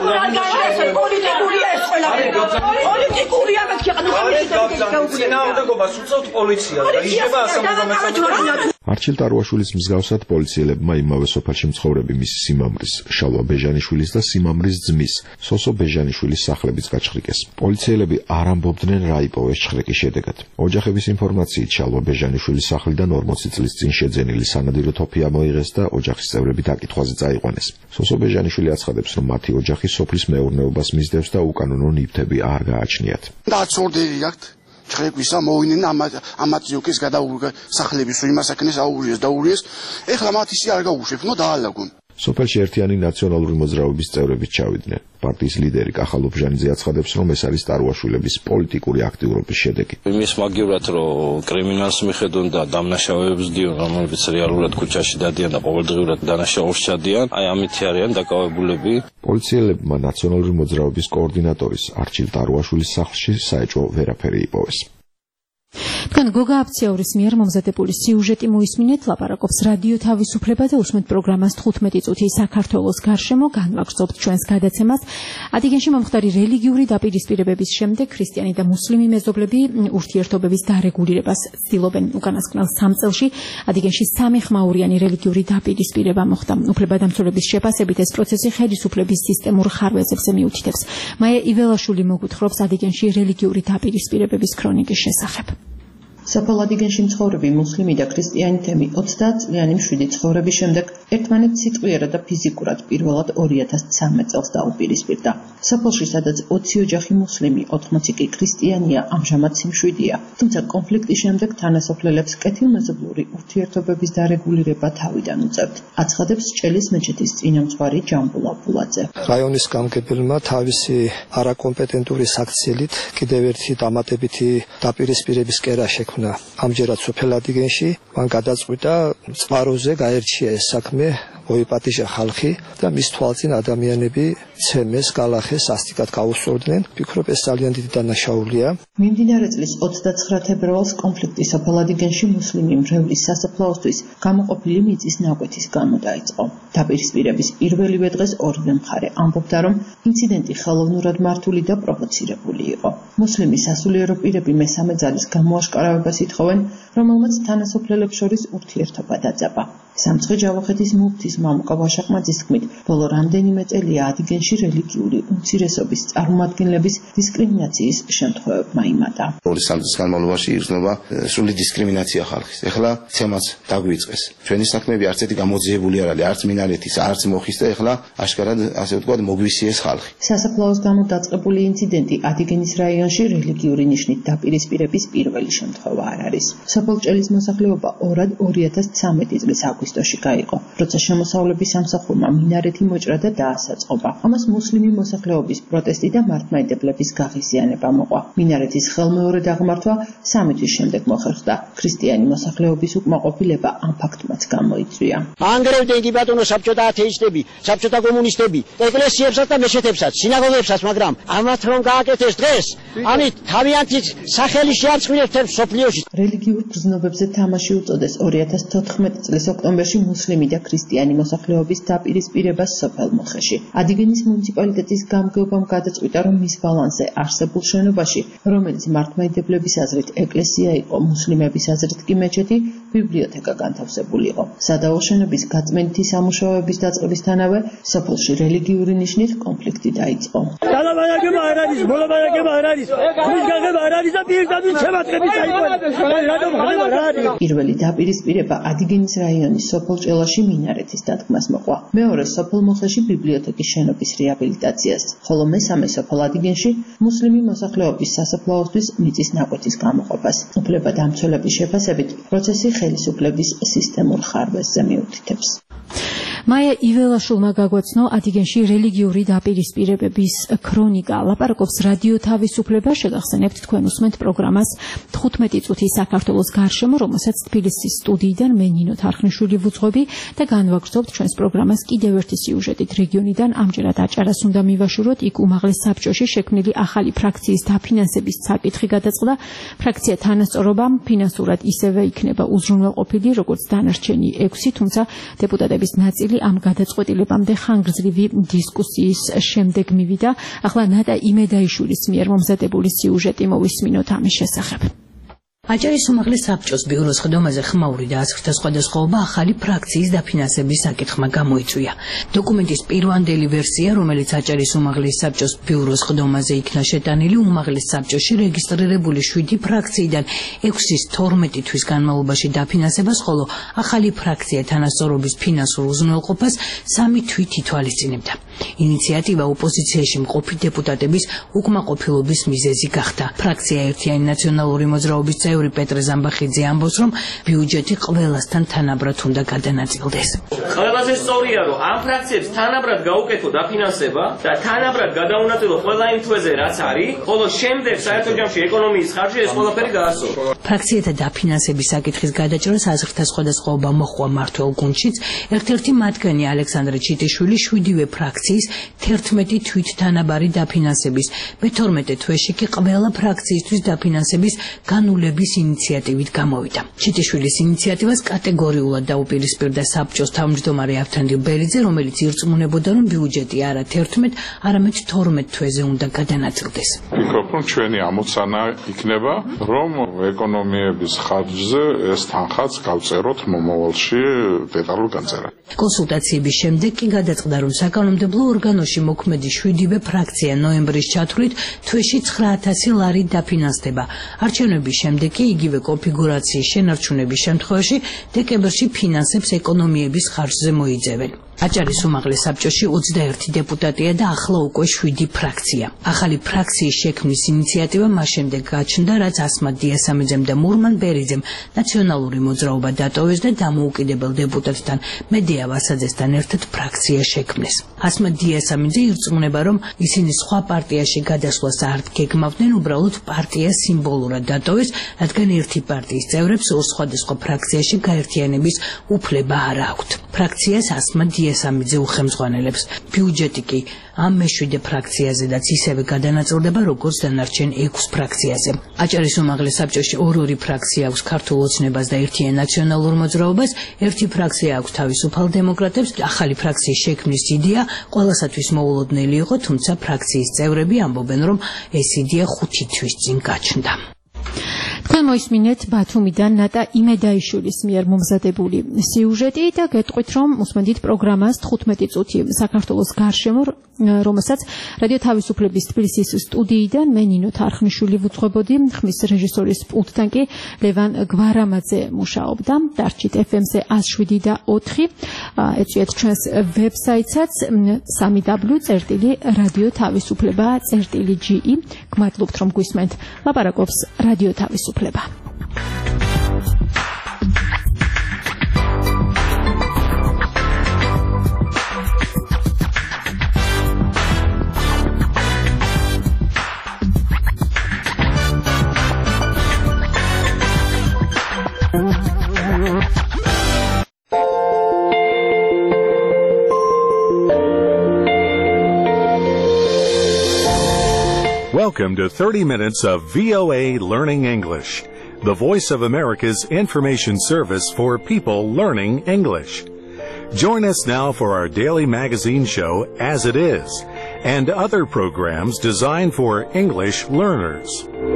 არჩილ ტარუაშვილის მსგავსად პოლიციელებმა იმავე სოფელში მცხოვრები მის სიმამრის, შალვა ბეჟანიშვილის და სიმამრის ძმის, სოსო ბეჟანიშვილის სახლებიც გაჩხრიკეს. პოლიციელები არ ამბობდნენ რა იპოვეს ჭხრეკის შედეგად. ოჯახების ინფორმაციით შალვა ბეჟანიშვილის სახლიდან 40 წლის წინ შეძენილი სანადირო თოფი ამოიღეს და ოჯახის წევრები დაკითხვაზე წაიყვანეს. სოსო ბეჟანიშვილი აცხადებს, რომ მათი ოჯახი სოფლის მეურნეობას მისდევს და უკანონო ნივთები არ გააჩნიათ. დაცორდერი აქვს ჭხრეკვისა მოვიდნენ ამათიოკის გადასახლების იმას აქნეს აურიეს და ურიეს. ეხლა მათ ისე არ გაუშვებს, ნო დაალაგონ. სოფელში ერთიანი ნაციონალური მოძრაობის წევრებიც ჩავიდნენ. პარტიის ლიდერი კახალო ბჟანიძე აცხადებს, რომ ეს არის ტარუაშვილების პოლიტიკური აქტიურობის შედეგი. იმის მაგივრად, რომ კრიმინალს მიხედონ და დამნაშავეებს დიონ, რომლებიც რეალურად ქუჩაში დადიან და ყოველდღიურად დანაშაულს ჩადიან, აი ამითი არიან დაკავებულები. პოლიციელებმა ნაციონალური მოძრაობის კოორდინატორის არჩილ ტარუაშვილის სახლში საეჭვო ვერაფერი იპოვეს. თქვენ გოგა აფციაურის მიერ მომზადებული სიუჟეტი მოისმინეთ, ლაპარაკობს რადიო თავისუფლება და უსმენთ პროგრამას 15 წუთი საქართველოს გარშემო, განვაგრძობთ ჩვენს გადაცემას. ადიგენში მომხდარი რელიგიური დაპირისპირებების შემდეგ ქრისტიანი და მუსლიმი მეზობლები ურთიერთობების დარეგულირებას ცდილობენ. უკანასკნელ 3 წელში ადიგენში 3 ხმაურიანი რელიგიური დაპირისპირება მოხდა. უფლებადამცველების შეფასებით ეს პროცესი ხელისუფლების სისტემურ ხარვეზებზე მიუთითებს. მაია იველაშვილი მოგვითხრობს ადიგენში რელიგიური დაპირისპირებების ქრონიკის შესახებ. სოფელ ადიგენში მცხოვრები მუსლიმი და ქრისტიანი თემი 30 წლიანი მშვიდი ცხოვრების შემდეგ ერთმანეთს სიტყვიერად და ფიზიკურად პირველად 2013 წელს დაუპირისპირდა. სოფელში, სადაც 20 ოჯახი მუსლიმი, 80 კი ქრისტიანია, ამჟამად სიმშვიდეა. თუმცა კონფლიქტის შემდეგ თანასოფლელებს კეთილმეზობლური ურთიერთობების დარეგულირება თავიდან უწევთ. აცხადებს ჭელის მეჩეთის წინამძღვარი ჯამბულ აბულაძე. რაიონის გამგებელმა თავისი არაკომპეტენტური საქციელით კიდევ ერთი დამატებითი დაპირისპირების კერა შექმნა. ამჯერად სოფელ ადიგენში მან გადაწყვიტა წყაროზე გაერჩია ეს საქმე, მოიპატიჟა ხალხი და მის თვალწინ ადამიანები ცემეს, გალახეს, სასტიკად გაუსწორდნენ. ვფიქრობ, ეს ძალიან დიდი დანაშაულია. მიმდინარე წლის 29 თებერვალს კონფლიქტი სოფელ ადიგენში მუსლიმი მრევლის სასაფლაოსთვის გამოყოფილი მიწის ნაკვეთის გამო დაიწყო. დაპირისპირების პირველივე დღეს ორივე მხარე ამბობდა, რომ ინციდენტი ხელოვნურად მართული და პროვოცირებული იყო. მუსლიმი სასულიერო პირები მესამე ძალის გამოაშკარავებას ითხოვენ, რომელმაც თანასოფლელებს შორის ურთიერთობა დაძაბა. სამცხე ჯავახეთის მუფთის მამუკა ვაშაყმაძის თქმით, ბოლო რამდენიმე წელია ადიგენში რელიგიური უმცირესობის წარმომადგენლების დისკრიმინაციის შემთხვევებმა იმატა. 2-3 წლის განმავლობაში იგრძნობა სრული დისკრიმინაცია ხალხის. ეხლა ცემაც დაგვიწყეს. ჩვენი საქმეები არც ერთი გამოძიებული არ არის, არც მინარეთის, არც მოხის და ეხლა აშკარად ასე ვთქვათ მოგვისიეს ხალხი. სასაფლაოს გამო დაწყებული ინციდენტი ადიგენის რაიონში რელიგიური ნიშნით დაპირისპირების პირველი შემთხვევა არ არის. სოფელ ჭელის მოსახლეობა ორად 2013 წლის აგვისტოში გაიყო, როცა შემოსავლების სამსახურმა მინარეთი მოჭრა და დაასაწყობა. ამას მუსლიმი მოსახლეობის პროტესტი და მართლმადიდებლების გაღიზიანება მოყვა. მინარეთის ხელმეორედ აღმართვა 3 თვის შემდეგ მოხერხდა. ქრისტიანი მოსახლეობის უკმაყოფილება ამ ფაქტმაც გამოიწვია. ანგრევდნენ კი ბატონო საბჭოთა ათეისტები, საბჭოთა კომუნისტები, ეკლესიებსაც და მეჩეთებსაც, სინაგოგებსაც, მაგრამ ამათ რომ გააკეთეს დღეს, ამით თავიანთი სახელი შეარწმუნებს თელ სოფლიოში. რელიგიურ გრძნობებზე თამაში უწოდეს 2014 წლის ოქტომბერში მუსლიმი და ქრისტიანი მოსახლეობის დაპირისპირებას სოფელ მოხეში. ადიგენის მუნიციპალიტეტის გამგეობამ გადაწყვიტა, რომ მის ბალანსზე არსებულ შენობაში, რომელიც მართლმადიდებლების აზრით ეკლესია იყო, მუსლიმების აზრით კი მეჩეთი, ბიბლიოთეკა განთავსებულიყო. სადაო შენობის გაწმენდითი სამუშაოების დაწყებისთანავე სოფელში რელიგიური ნიშნით კონფლიქტი დაიწყო. დალაბანაკება არ არის, მოლაბანაკება არ არის, ხმის გაღება არ არის და პირდაპირ შემატყები წაიყვანა. რატომ ხდება რა არის? პირველი დაპირისპირება ადიგენის რაიონის სოფელ ჭელაში მინარეთის დადგმას მოყვა. მეორე სოფელ მოხეში ბიბლიოთეკის შენობის რეაბილიტაციას, ხოლო მესამე სოფელ ადიგენში მუსლიმი მოსახლეობის სასაფლაოსთვის მიწის ნაკვეთის გამოყოფას. უფლებადამცველების შეფასებით პროცესი ხელისუფლების სისტემურ ხარვეზზე მიუთითებს. მაია იველაშვილმა გაგვაცნო ადიგენში რელიგიური დაპირისპირებების ქრონიკა. ლაპარაკობს რადიო თავისუფლება. შეგახსენებთ, თქვენ უსმენთ პროგრამას 15 წუთი საქართველოს გარშემო, რომელსაც თბილისის სტუდიიდან მე ნინო თარხნიშვილი ვუძღვები და განვაგრძობთ ჩვენს პროგრამას კიდევ ერთი სიუჟეტით რეგიონიდან. ამჯერად აჭარას უნდა მივაშუროთ. იქ უმაღლეს საბჭოში შექმნილი ახალი ფრაქციის დაფინანსების საკითხი გადაწყდა. ფრაქცია თანასწორობამ ფინანსურად ისევე იქნება უზრუნველყოფილი, როგორც დანარჩენი 6, თუმცა დეპუტატების ნაწილი ამ გადაწყვეტილებამდე ხანგრძლივი დისკუსიის შემდეგ მივიდა. ახლა ნატა იმედაიშვილის მიერ მომზადებული სიუჟეტი მოვისმინოთ ამის შესახებ. აჭარის უმაღლეს საბჭოს ბიუროს ხდომაზე ხმაური დაასახთა სხვადასხვაობა ახალი ფრაქციის დაფინანსების საკითხმა გამოიწვია. დოკუმენტის პირვანდელი ვერსია, რომელიც აჭარის უმაღლეს საბჭოს ბიუროს ხდომაზე იქნა შეტანილი, უმაღლეს საბჭოში რეგისტრირებული 7 ფრაქციიდან 6-ის 12 თვის განმავლობაში დაფინანსებას, ხოლო ახალი ფრაქცია თანასწორობის ფინანსურ უზრუნველყოფას 3 თვით ითვალისწინებდა. ინიციატივა ოპოზიციაში მყოფი დეპუტატების უკმაყოფილობის მიზეზი გახდა. ფრაქცია ერთიანი ნაციონალური მოძრაობის წევრი პეტრე ზამბახიძე ამბობს, რომ ბიუჯეტი ყველასთან თანაბრად უნდა გადანაწილდეს. ყველაზე სწორია, რომ ამ ფრაქციებს თანაბრად გაუკეთო დაფინანსება და თანაბრად გადაუნაწილო ყველა იმ თვეზე, რაც არის, ხოლო შემდეგ საერთო ჯამში ეკონომიის ხარჯი ეს ყველაფერი გაასწორო. ფრაქციათა დაფინანსების საკითხის გადაჭრას აზრთა სხვადასხვაობა მოჰყვა მმართველ გუნდშიც. ერთ-ერთი მათგანი ალექსანდრე ჩიტიშვილი 7-ვე ფრაქციის 11 თვით თანაბარი დაფინანსების, მე-12 თვეში კი ყველა ფრაქციისთვის დაფინანსების განულების ინიციატივით გამოვიდა. ჩიტიშვილის ინიციატივას კატეგორიულად დაუპირისპირდა საბჭოს თავმჯდომარე ავთანდილ ბერიძე, რომელიც ირწმუნებოდა, რომ ბიუჯეტი არა 11, არამედ 12 თვეზე უნდა გადანაწილდეს. ვფიქრობ, რომ ჩვენი ამოცანა იქნება, რომ ეკონომიების ხარჯზე ეს თანხაც გავწეროთ მომავალში დეტალურ განწერა. კონსულტაციების შემდეგ კი გადაწყდა, რომ საკანონმდებლო ორგანოში მოქმედი 7-ვე ფრაქცია ნოემბრის ჩათვლით თვეში 9000 ლარი დაფინანსდება. არჩევნების შემდეგ კი იგივე კონფიგურაციის შენარჩუნების შემთხვევაში დეკემბერში ფინანსებს ეკონომიების ხარჯზე მოიძებენ. აჭარის უმაღლეს საბჭოში 21 დეპუტატია და ახლა უკვე 7 ფრაქცია. ახალი ფრაქციის შექმნის ინიციატივა მას შემდეგ გაჩნდა, რაც ასმად დიასამიძემ და მურმან ბერიძემ ნაციონალური მოძრაობა დატოვეს და დამოუკიდებელ დეპუტატთან მედია ვასაძესთან ერთად ფრაქცია შექმნეს. ასმად დიასამიძე ირწმუნება, რომ ისინი სხვა პარტიაში გადასვლას არ გეგმავდნენ, უბრალოდ პარტია სიმბოლურად დატოვეს, რადგან ერთი პარტიის წევრებს ორ სხვადასხვა ფრაქციაში გაერთიანების უფლება არ აქვთ. ფრაქციას ასმად დიასამიძე უხელმძღვანელებს. ბიუჯეტი კი ამ მე-7 ფრაქციაზედაც ისევე გადანაწილდება, როგორც დანარჩენ 6 ფრაქციაზე. აჭარის უმაღლეს საბჭოში ორი ფრაქცია აქვს ქართულ ოცნებას და ერთიან ნაციონალურ მოძრაობას, ერთი ფრაქცია აქვს თავისუფალ დემოკრატებს. ახალი ფრაქციის შექმნის იდეა ყველასათვის მოულოდნელი იყო, თუმცა ფრაქციის წევრები ამბობენ, რომ ეს იდეა 5 თვის წინ გაჩნდა. თქვენ მოისმინეთ ბათუმიდან ნატა იმედაიშვილის მიერ მომზადებული სიუჟეტი და გეტყვით, რომ უსმენთ პროგრამას 15 წუთი საქართველოს გარშემო, რომელსაც რადიო თავისუფლების თბილისის სტუდიიდან მე ნინო თარხნიშვილი ვუძღვებოდი, ხმის რეჟისორის პულტთან კი ლევან გვარამაძე მუშაობდა. დარჩით FM-ზე 107 და 4. ეწვიეთ ჩვენს ვებსაიტსაც www.radiotavisufleba.ge. გმადლობთ, რომ გვისმენთ. ლაპარაკობს რადიო თავისუფლება. Welcome to 30 minutes of VOA Learning English, the Voice of America's information service for people learning English. Join us now for our daily magazine show, As It Is, and other programs designed for English learners.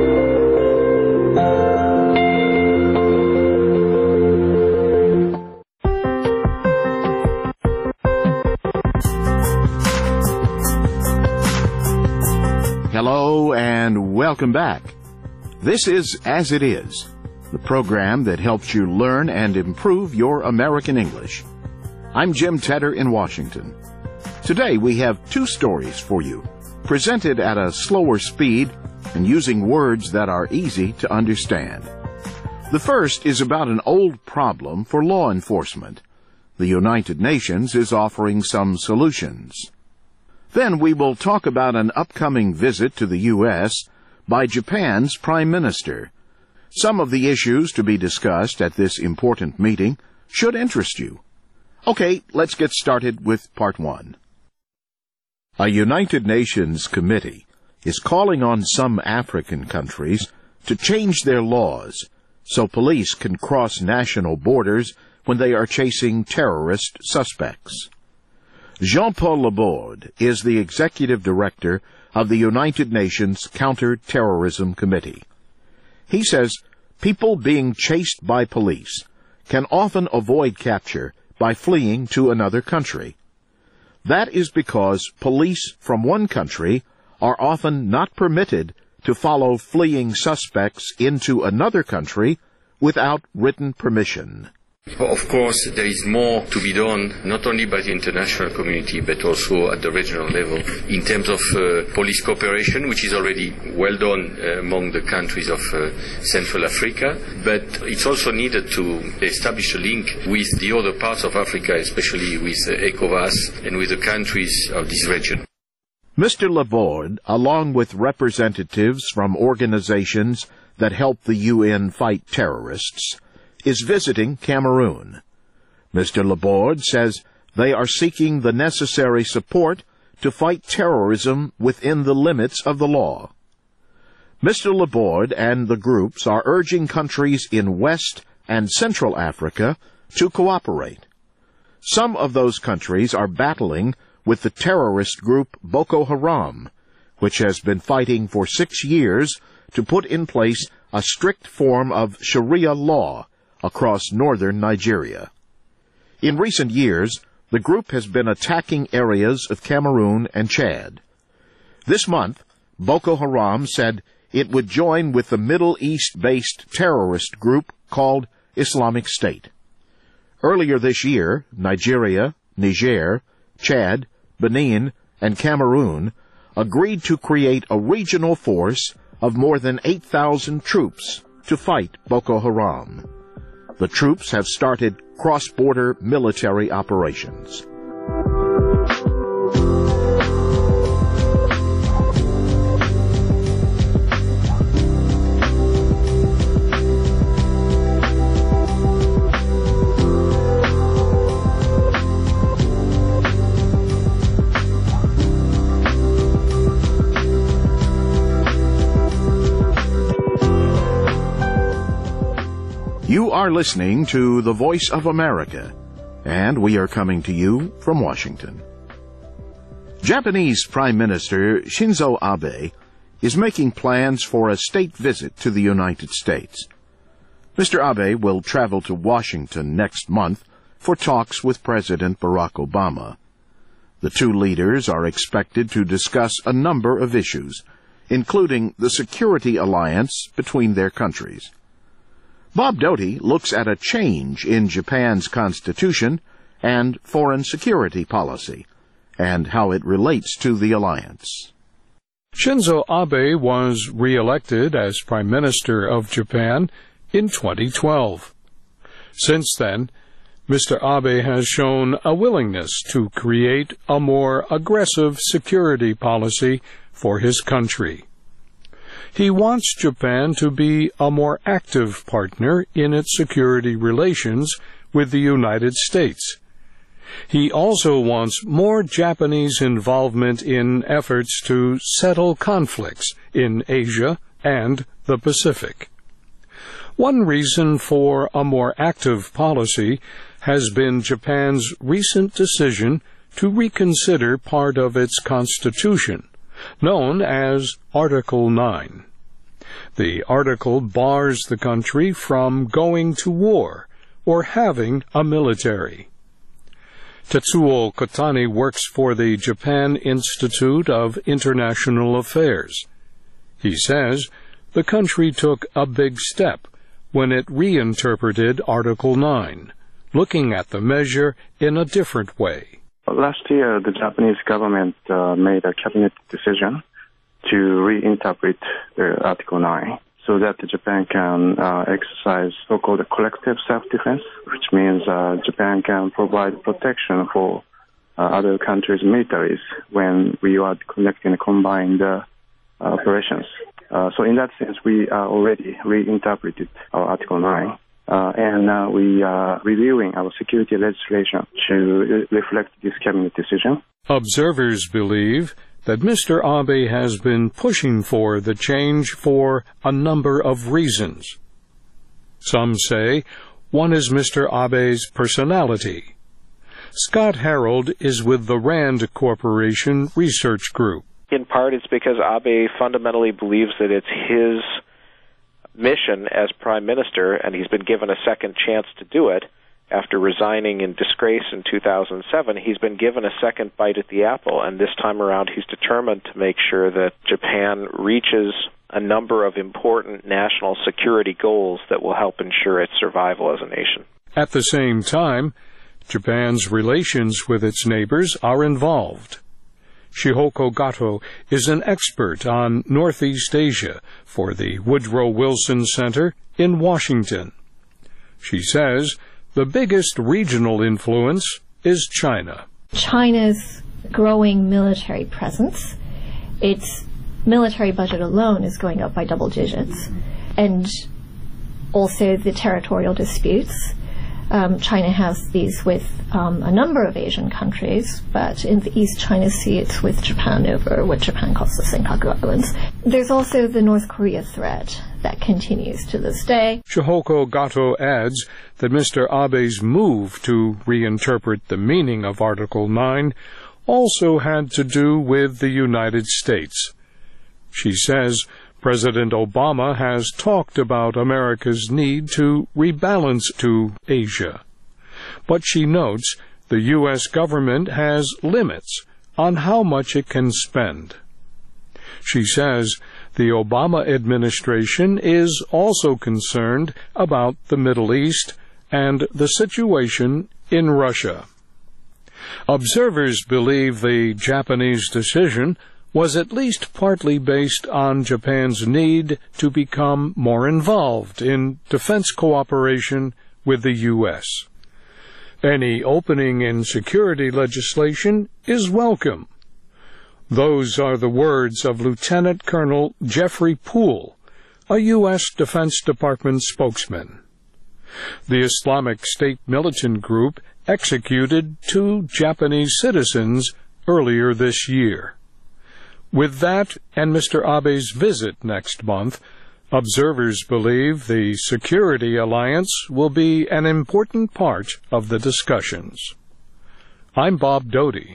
Hello and welcome back. This is As It Is, the program that helps you learn and improve your American English. I'm Jim Tedder in Washington. Today we have 2 stories for you, presented at a slower speed and using words that are easy to understand. The first is about an old problem for law enforcement. the United Nations is offering some solutions. Then we will talk about an upcoming visit to the U.S. by Japan's Prime Minister. Some of the issues to be discussed at this important meeting should interest you. Okay, let's get started with part one. A United Nations committee is calling on some African countries to change their laws so police can cross national borders when they are chasing terrorist suspects. Jean-Paul Laborde is the executive director of the United Nations Counter-Terrorism Committee. He says people being chased by police can often avoid capture by fleeing to another country. That is because police from one country are often not permitted to follow fleeing suspects into another country without written permission. Of course, there is more to be done, not only by the international community, but also at the regional level, in terms of police cooperation, which is already well done among the countries of Central Africa. But it's also needed to establish a link with the other parts of Africa, especially with ECOWAS and with the countries of this region. Mr. Laborde, along with representatives from organizations that help the UN fight terrorists, is visiting Cameroon. Mr. Laborde says they are seeking the necessary support to fight terrorism within the limits of the law. Mr. Laborde and the groups are urging countries in West and Central Africa to cooperate. Some of those countries are battling with the terrorist group Boko Haram, which has been fighting for 6 years to put in place a strict form of Sharia law across northern Nigeria. In recent years, the group has been attacking areas of Cameroon and Chad. This month, Boko Haram said it would join with the Middle East-based terrorist group called Islamic State. Earlier this year, Nigeria, Niger, Chad, Benin, and Cameroon agreed to create a regional force of more than 8,000 troops to fight Boko Haram. The troops have started cross-border military operations. You are listening to The Voice of America, and we are coming to you from Washington. Japanese Prime Minister Shinzo Abe is making plans for a state visit to the United States. Mr. Abe will travel to Washington next month for talks with President Barack Obama. The two leaders are expected to discuss a number of issues, including the security alliance between their countries. Bob Doty looks at a change in Japan's constitution and foreign security policy, and how it relates to the alliance. Shinzo Abe was re-elected as Prime Minister of Japan in 2012. Since then, Mr. Abe has shown a willingness to create a more aggressive security policy for his country. He wants Japan to be a more active partner in its security relations with the United States. He also wants more Japanese involvement in efforts to settle conflicts in Asia and the Pacific. One reason for a more active policy has been Japan's recent decision to reconsider part of its constitution, known as Article 9. The article bars the country from going to war or having a military. Tetsuo Kotani works for the Japan Institute of International Affairs. He says the country took a big step when it reinterpreted Article 9, looking at the measure in a different way. Last year, the Japanese government made a cabinet decision to reinterpret Article 9. so that Japan can exercise so-called collective self-defense, which means Japan can provide protection for other countries' militaries when we are conducting combined operations. So in that sense, we already reinterpreted our Article 9. And we are reviewing our security legislation to reflect this cabinet decision. Observers believe that Mr. Abe has been pushing for the change for a number of reasons. Some say one is Mr. Abe's personality. Scott Harold is with the RAND Corporation Research Group. In part, it's because Abe fundamentally believes that it's his mission as Prime Minister, and he's been given a second chance to do it. After resigning in disgrace in 2007, he's been given a second bite at the apple, and this time around he's determined to make sure that Japan reaches a number of important national security goals that will help ensure its survival as a nation. At the same time, Japan's relations with its neighbors are involved. Shihoko Gato is an expert on Northeast Asia for the Woodrow Wilson Center in Washington. She says the biggest regional influence is China. China's growing military presence, its military budget alone is going up by double digits, and also the territorial disputes. China has these with a number of Asian countries, but in the East China Sea it's with Japan over what Japan calls the Senkaku Islands. There's also the North Korea threat that continues to this day. Shihoko Gato adds that Mr. Abe's move to reinterpret the meaning of Article 9 also had to do with the United States. She says President Obama has talked about America's need to rebalance to Asia. But she notes the U.S. government has limits on how much it can spend. She says the Obama administration is also concerned about the Middle East and the situation in Russia. Observers believe the Japanese decision was at least partly based on Japan's need to become more involved in defense cooperation with the U.S. Any opening in security legislation is welcome. Those are the words of Lieutenant Colonel Jeffrey Poole, a U.S. Defense Department spokesman. The Islamic State militant group executed 2 Japanese citizens earlier this year. With that and Mr. Abe's visit next month, observers believe the security alliance will be an important part of the discussions. I'm Bob Doty.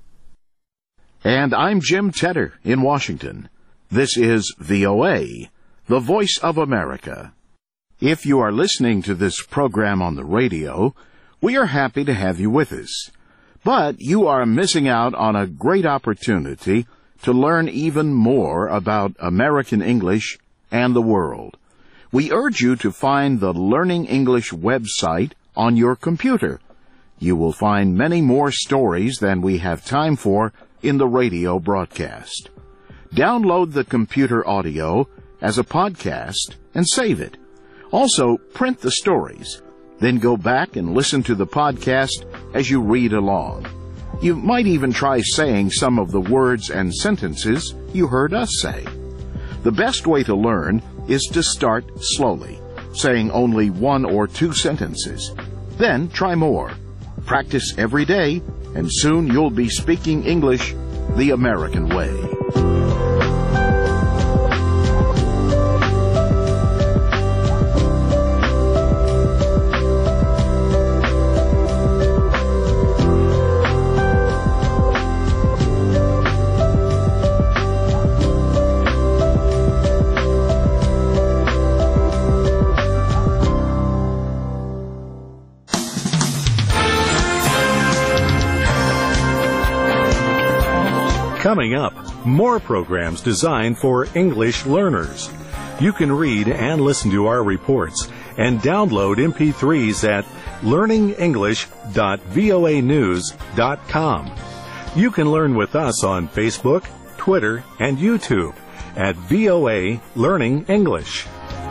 And I'm Jim Tedder in Washington. This is VOA, the Voice of America. If you are listening to this program on the radio, we are happy to have you with us. But you are missing out on a great opportunity to learn even more about American English and the world. We urge you to find the Learning English website on your computer. You will find many more stories than we have time for in the radio broadcast. Download the computer audio as a podcast and save it. Also, print the stories. Then go back and listen to the podcast as you read along. You might even try saying some of the words and sentences you heard us say. The best way to learn is to start slowly, saying only 1 or 2 sentences. Then try more. Practice every day, and soon you'll be speaking English the American way. Coming up, more programs designed for English learners. You can read and listen to our reports and download MP3s at learningenglish.voanews.com. You can learn with us on Facebook, Twitter, and YouTube. at VOA Learning English.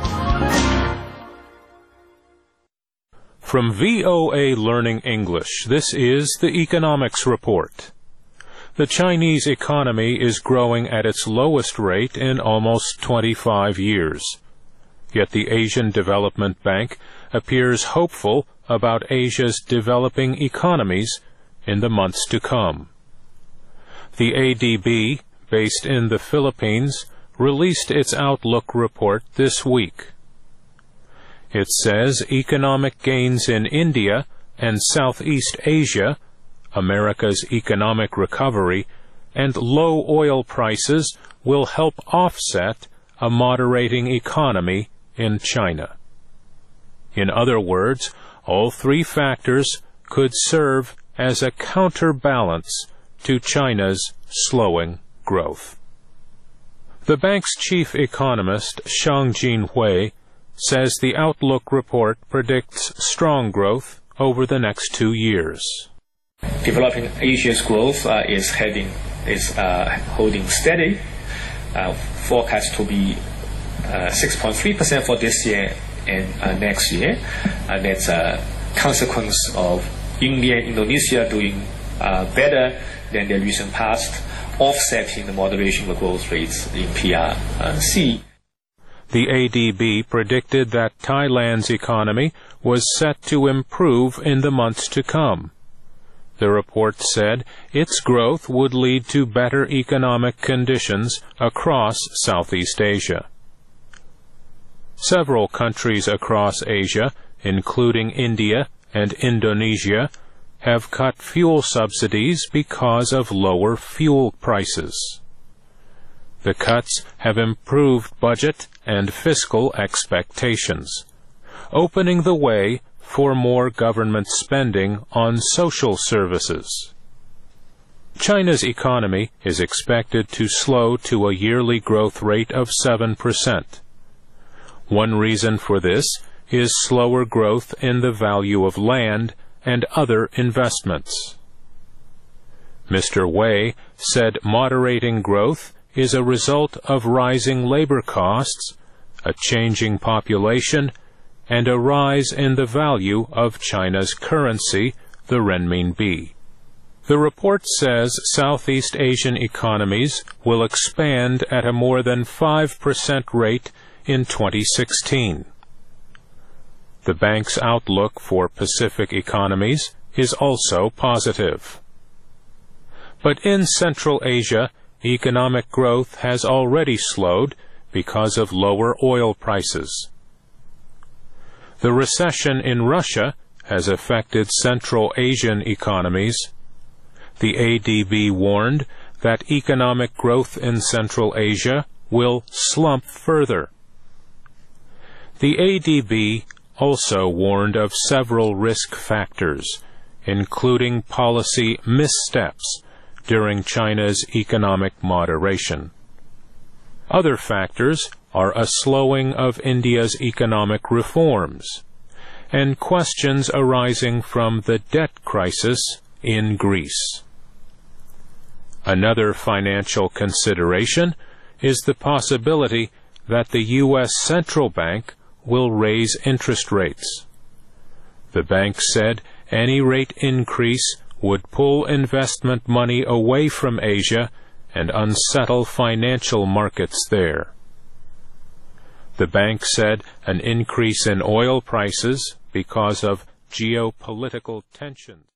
From VOA Learning English, this is the Economics Report. The Chinese economy is growing at its lowest rate in almost 25 years. Yet the Asian Development Bank appears hopeful about Asia's developing economies in the months to come. The ADB, based in the Philippines, released its Outlook report this week. It says economic gains in India and Southeast Asia, America's economic recovery, and low oil prices will help offset a moderating economy in China. In other words, all three factors could serve as a counterbalance to China's slowing growth. The bank's chief economist, Xiangjin Hui, says the Outlook report predicts strong growth over the next 2 years. Developing Asia's growth is holding steady, forecast to be 6.3% for this year and next year. And that's a consequence of India and Indonesia doing better than the recent past, offsetting the moderation of growth rates in PRC. The ADB predicted that Thailand's economy was set to improve in the months to come. The report said its growth would lead to better economic conditions across Southeast Asia. Several countries across Asia, including India and Indonesia, have cut fuel subsidies because of lower fuel prices. The cuts have improved budget and fiscal expectations, opening the way for more government spending on social services. China's economy is expected to slow to a yearly growth rate of 7%. One reason for this is slower growth in the value of land and other investments. Mr. Wei said moderating growth is a result of rising labor costs, a changing population, and a rise in the value of China's currency, the renminbi. The report says Southeast Asian economies will expand at a more than 5% rate in 2016. The bank's outlook for Pacific economies is also positive. But in Central Asia, economic growth has already slowed because of lower oil prices. The recession in Russia has affected Central Asian economies. The ADB warned that economic growth in Central Asia will slump further. The ADB also warned of several risk factors, including policy missteps during China's economic moderation. Other factors are a slowing of India's economic reforms and questions arising from the debt crisis in Greece. Another financial consideration is the possibility that the U.S. Central Bank will raise interest rates. The bank said any rate increase would pull investment money away from Asia and unsettle financial markets there. The bank said an increase in oil prices because of geopolitical tensions